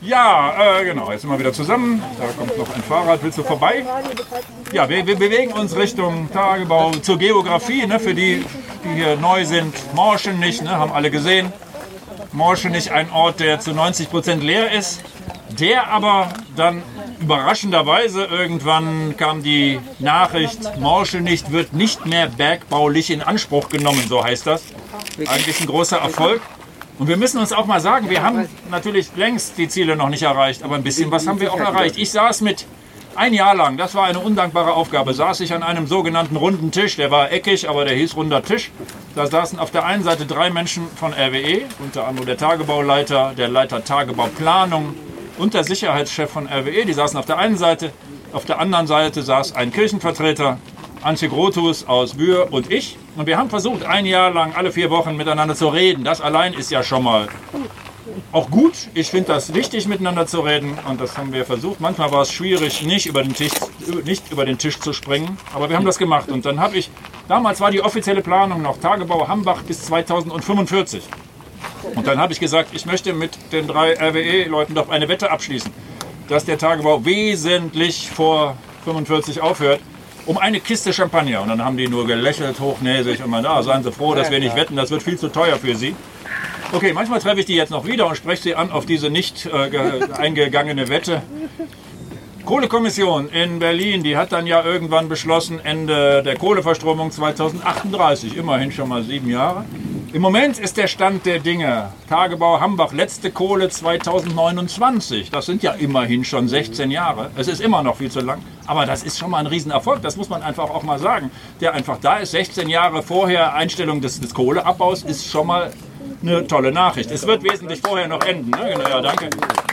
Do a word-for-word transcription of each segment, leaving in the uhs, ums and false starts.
Ja, äh, genau, jetzt sind wir wieder zusammen. Da kommt noch ein Fahrrad. Willst du vorbei? Ja, wir, wir bewegen uns Richtung Tagebau, zur Geografie, ne, für die, die hier neu sind. Morschenich, ne, haben alle gesehen. Morschenich, ein Ort, der zu neunzig Prozent leer ist, der aber dann überraschenderweise irgendwann kam die Nachricht, Morschenich wird nicht mehr bergbaulich in Anspruch genommen, so heißt das. Eigentlich ein großer Erfolg. Und wir müssen uns auch mal sagen, wir haben natürlich längst die Ziele noch nicht erreicht, aber ein bisschen was haben wir auch erreicht. Ich saß mit, ein Jahr lang, das war eine undankbare Aufgabe, saß ich an einem sogenannten runden Tisch, der war eckig, aber der hieß runder Tisch. Da saßen auf der einen Seite drei Menschen von R W E, unter anderem der Tagebauleiter, der Leiter Tagebauplanung und der Sicherheitschef von R W E, die saßen auf der einen Seite. Auf der anderen Seite saß ein Kirchenvertreter, Antje Grothus aus Bühr und ich. Und wir haben versucht, ein Jahr lang alle vier Wochen miteinander zu reden. Das allein ist ja schon mal auch gut. Ich finde das wichtig, miteinander zu reden. Und das haben wir versucht. Manchmal war es schwierig, nicht über den Tisch, nicht über den Tisch zu springen. Aber wir haben das gemacht. Und dann habe ich, damals war die offizielle Planung noch Tagebau Hambach bis zweitausendfünfundvierzig. Und dann habe ich gesagt, ich möchte mit den drei R W E-Leuten doch eine Wette abschließen, dass der Tagebau wesentlich vor fünfundvierzig aufhört. Um eine Kiste Champagner. Und dann haben die nur gelächelt, hochnäsig und man, da, seien Sie froh, dass wir nicht wetten, das wird viel zu teuer für Sie. Okay, manchmal treffe ich die jetzt noch wieder und spreche sie an auf diese nicht äh, eingegangene Wette. Kohlekommission in Berlin, die hat dann ja irgendwann beschlossen, Ende der Kohleverstromung zweitausendachtunddreißig, immerhin schon mal sieben Jahre. Im Moment ist der Stand der Dinge, Tagebau Hambach, letzte Kohle zweitausendneunundzwanzig. Das sind ja immerhin schon sechzehn Jahre. Es ist immer noch viel zu lang, aber das ist schon mal ein Riesenerfolg. Das muss man einfach auch mal sagen. Der einfach da ist, sechzehn Jahre vorher Einstellung des, des Kohleabbaus, ist schon mal eine tolle Nachricht. Es wird wesentlich vorher noch enden. Ne? Genau, ja, danke.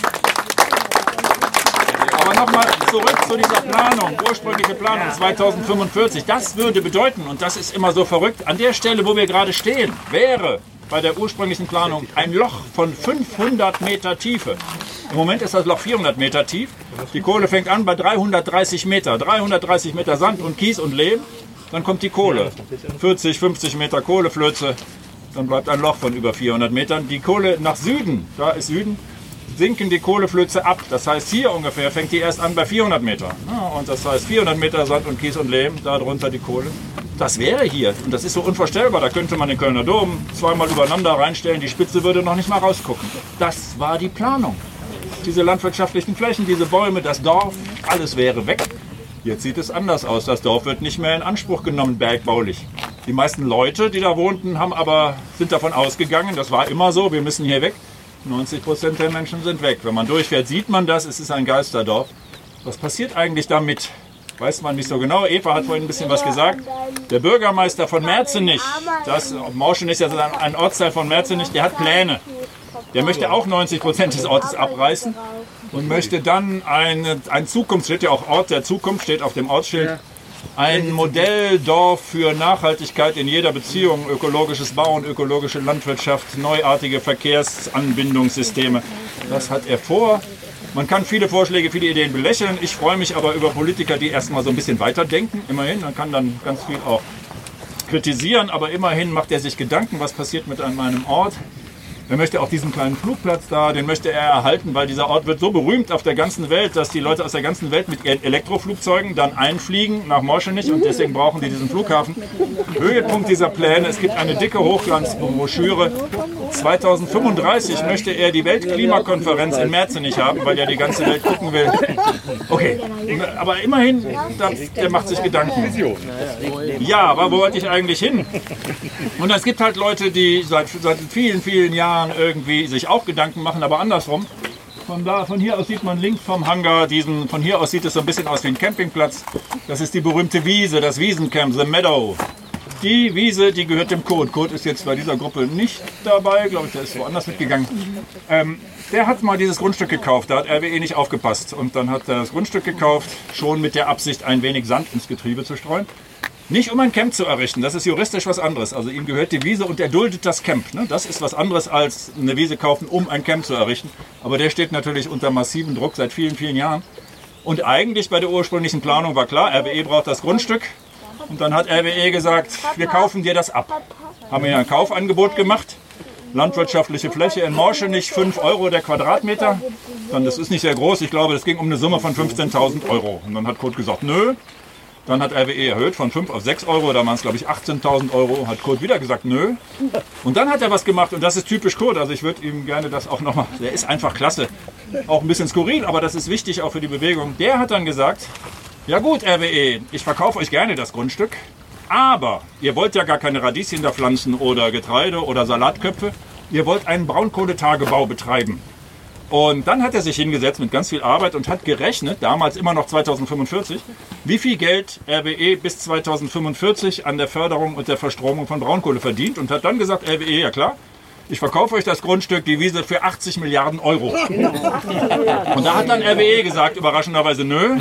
Aber nochmal zurück zu dieser Planung, ursprüngliche Planung zweitausendfünfundvierzig. Das würde bedeuten, und das ist immer so verrückt, an der Stelle, wo wir gerade stehen, wäre bei der ursprünglichen Planung ein Loch von fünfhundert Meter Tiefe. Im Moment ist das Loch vierhundert Meter tief. Die Kohle fängt an bei dreihundertdreißig Meter. dreihundertdreißig Meter Sand und Kies und Lehm. Dann kommt die Kohle. vierzig, fünfzig Meter Kohleflöze. Dann bleibt ein Loch von über vierhundert Metern. Die Kohle nach Süden, da ist Süden, sinken die Kohleflöze ab. Das heißt, hier ungefähr fängt die erst an bei vierhundert Meter. Ja, und das heißt vierhundert Meter Sand und Kies und Lehm, darunter die Kohle. Das wäre hier, und das ist so unvorstellbar, da könnte man den Kölner Dom zweimal übereinander reinstellen, die Spitze würde noch nicht mal rausgucken. Das war die Planung. Diese landwirtschaftlichen Flächen, diese Bäume, das Dorf, alles wäre weg. Jetzt sieht es anders aus. Das Dorf wird nicht mehr in Anspruch genommen, bergbaulich. Die meisten Leute, die da wohnten, haben aber, sind davon ausgegangen, das war immer so, wir müssen hier weg. neunzig Prozent der Menschen sind weg. Wenn man durchfährt, sieht man das, es ist ein Geisterdorf. Was passiert eigentlich damit? Weiß man nicht so genau. Eva hat vorhin ein bisschen was gesagt. Der Bürgermeister von Merzenich, das Morschenich ist ja ein Ortsteil von Merzenich, der hat Pläne. Der möchte auch neunzig Prozent des Ortes abreißen und möchte dann ein, ein Zukunft, steht ja auch Ort der Zukunft, steht auf dem Ortsschild, ein Modelldorf für Nachhaltigkeit in jeder Beziehung, ökologisches Bauen, ökologische Landwirtschaft, neuartige Verkehrsanbindungssysteme. Das hat er vor. Man kann viele Vorschläge, viele Ideen belächeln. Ich freue mich aber über Politiker, die erstmal so ein bisschen weiterdenken. Immerhin, man kann dann ganz viel auch kritisieren, aber immerhin macht er sich Gedanken, was passiert mit meinem Ort. Er möchte auch diesen kleinen Flugplatz da, den möchte er erhalten, weil dieser Ort wird so berühmt auf der ganzen Welt, dass die Leute aus der ganzen Welt mit Elektroflugzeugen dann einfliegen nach Morschenich und deswegen brauchen die diesen Flughafen. Höhepunkt dieser Pläne, es gibt eine dicke Hochglanzbroschüre. zweitausendfünfunddreißig möchte er die Weltklimakonferenz in Merzenich haben, weil er die ganze Welt gucken will. Okay, aber immerhin, der macht sich Gedanken. Ja, aber wo wollte ich eigentlich hin? Und es gibt halt Leute, die seit, seit vielen, vielen Jahren irgendwie sich auch Gedanken machen, aber andersrum. Von, da, von hier aus sieht man links vom Hangar, diesen, von hier aus sieht es so ein bisschen aus wie ein Campingplatz. Das ist die berühmte Wiese, das Wiesencamp, The Meadow. Die Wiese, die gehört dem Kurt. Kurt ist jetzt bei dieser Gruppe nicht dabei, glaube ich, der ist woanders mitgegangen. Ähm, der hat mal dieses Grundstück gekauft, da hat R W E nicht aufgepasst. Und dann hat er das Grundstück gekauft, schon mit der Absicht, ein wenig Sand ins Getriebe zu streuen. Nicht um ein Camp zu errichten, das ist juristisch was anderes. Also ihm gehört die Wiese und er duldet das Camp. Ne? Das ist was anderes als eine Wiese kaufen, um ein Camp zu errichten. Aber der steht natürlich unter massivem Druck seit vielen, vielen Jahren. Und eigentlich bei der ursprünglichen Planung war klar, R W E braucht das Grundstück. Und dann hat R W E gesagt, wir kaufen dir das ab. Haben ihm ein Kaufangebot gemacht. landwirtschaftliche Fläche in Morschenich, fünf Euro der Quadratmeter. Dann, das ist nicht sehr groß, ich glaube, das ging um eine Summe von fünfzehntausend Euro. Und dann hat Kurt gesagt, nö. Dann hat R W E erhöht von fünf auf sechs Euro, da waren es glaube ich achtzehntausend Euro, hat Kurt wieder gesagt, nö. Und dann hat er was gemacht und das ist typisch Kurt, also ich würde ihm gerne das auch nochmal, der ist einfach klasse, auch ein bisschen skurril, aber das ist wichtig auch für die Bewegung. Der hat dann gesagt, ja gut R W E, ich verkaufe euch gerne das Grundstück, aber ihr wollt ja gar keine Radieschen da pflanzen oder Getreide oder Salatköpfe, ihr wollt einen Braunkohletagebau betreiben. Und dann hat er sich hingesetzt mit ganz viel Arbeit und hat gerechnet, damals immer noch zweitausendfünfundvierzig, wie viel Geld R W E bis zweitausendfünfundvierzig an der Förderung und der Verstromung von Braunkohle verdient und hat dann gesagt, R W E, ja klar, ich verkaufe euch das Grundstück, die Wiese für achtzig Milliarden Euro. Und da hat dann R W E gesagt, überraschenderweise, nö.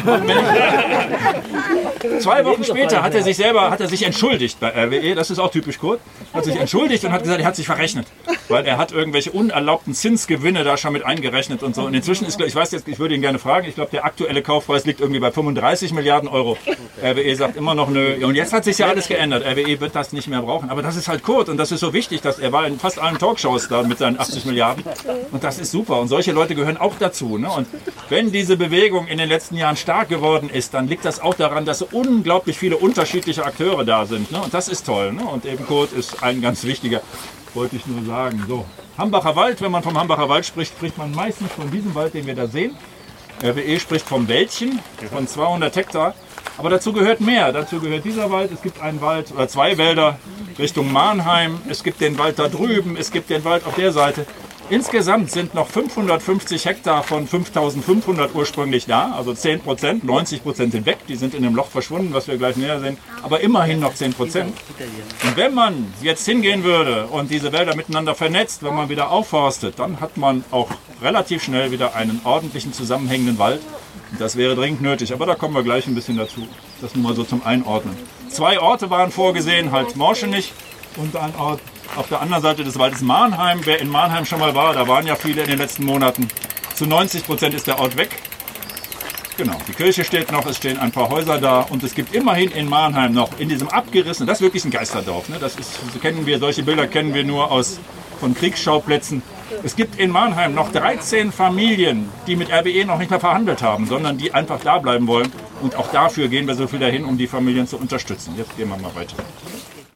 Zwei Wochen später hat er sich selber, hat er sich entschuldigt bei R W E, das ist auch typisch Kurt, hat sich entschuldigt und hat gesagt, er hat sich verrechnet, weil er hat irgendwelche unerlaubten Zinsgewinne da schon mit eingerechnet und so. Und inzwischen ist, ich weiß jetzt, ich würde ihn gerne fragen, ich glaube, der aktuelle Kaufpreis liegt irgendwie bei fünfunddreißig Milliarden Euro. R W E sagt immer noch nö. Und jetzt hat sich ja alles geändert. R W E wird das nicht mehr brauchen. Aber das ist halt Kurt und das ist so wichtig, dass er war in fast allen Talkshows da mit seinen achtzig Milliarden. Und das ist super. Und solche Leute gehören auch dazu. Ne? Und wenn diese Bewegung in den letzten Jahren stark geworden ist, dann liegt das auch daran, dass so unglaublich viele unterschiedliche Akteure da sind. Ne? Und das ist toll. Ne? Und eben Kurt ist ein ganz wichtiger, wollte ich nur sagen. So, Hambacher Wald, wenn man vom Hambacher Wald spricht, spricht man meistens von diesem Wald, den wir da sehen. R W E spricht vom Wäldchen von zweihundert Hektar. Aber dazu gehört mehr. Dazu gehört dieser Wald. Es gibt einen Wald oder zwei Wälder Richtung Mannheim. Es gibt den Wald da drüben. Es gibt den Wald auf der Seite. Insgesamt sind noch fünfhundertfünfzig Hektar von fünftausendfünfhundert ursprünglich da. Also zehn Prozent. neunzig Prozent sind weg. Die sind in dem Loch verschwunden, was wir gleich näher sehen. Aber immerhin noch zehn Prozent. Und wenn man jetzt hingehen würde und diese Wälder miteinander vernetzt, wenn man wieder aufforstet, dann hat man auch relativ schnell wieder einen ordentlichen zusammenhängenden Wald. Das wäre dringend nötig, aber da kommen wir gleich ein bisschen dazu. Das nur mal so zum Einordnen. Zwei Orte waren vorgesehen, halt Morschenich und ein Ort auf der anderen Seite des Waldes Mannheim. Wer in Mannheim schon mal war, da waren ja viele in den letzten Monaten. Zu neunzig Prozent ist der Ort weg. Genau, die Kirche steht noch, es stehen ein paar Häuser da und es gibt immerhin in Mannheim noch, in diesem abgerissenen, das ist wirklich ein Geisterdorf. Ne? Das ist, so kennen wir, solche Bilder kennen wir nur aus, von Kriegsschauplätzen. Es gibt in Mannheim noch dreizehn Familien, die mit R W E noch nicht mehr verhandelt haben, sondern die einfach da bleiben wollen. Und auch dafür gehen wir so viel dahin, um die Familien zu unterstützen. Jetzt gehen wir mal weiter.